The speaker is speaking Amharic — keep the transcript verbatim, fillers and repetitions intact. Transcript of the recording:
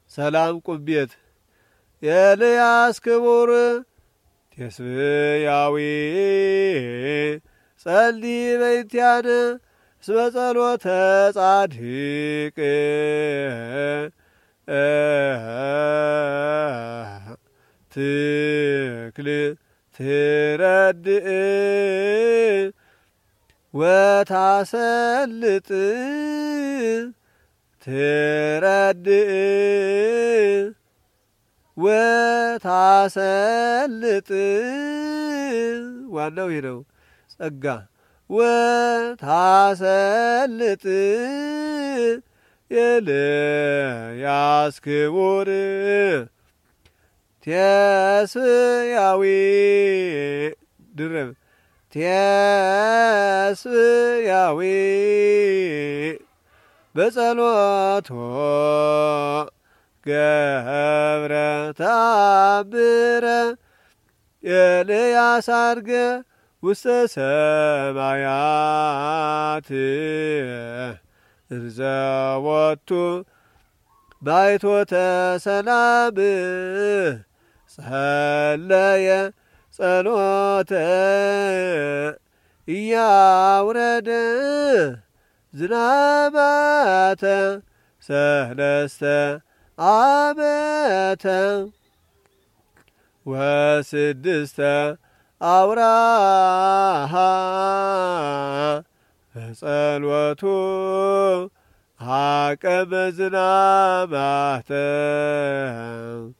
ሰላም ቁቤት ኤልያስ ክቡር ቴስብያዊ ጸልይ በእንቲአነ እስመ ጸሎተ ጻድቅ ትክል ትረድእ ወታሰልጥ ትረድእ ወታሰልጥ ዋናው ይህ ነው። ጸጋ ወታሰልጥ ኤልያስ ክቡር ቴስብያዊ ድርብ ቴስብያዊ በጸሎቶ ገብረ ተአምረ ኤልያስ አርገ ውስተ ሰማያት እንዘወቱ ባይቶተ ሰላም ጸለየ ጸሎተ እያውረደ ዝናማተ ሰለስተ ዓመተ ወስድስተ አውራሃ በጸሎቱ አቀበ ዝናማተ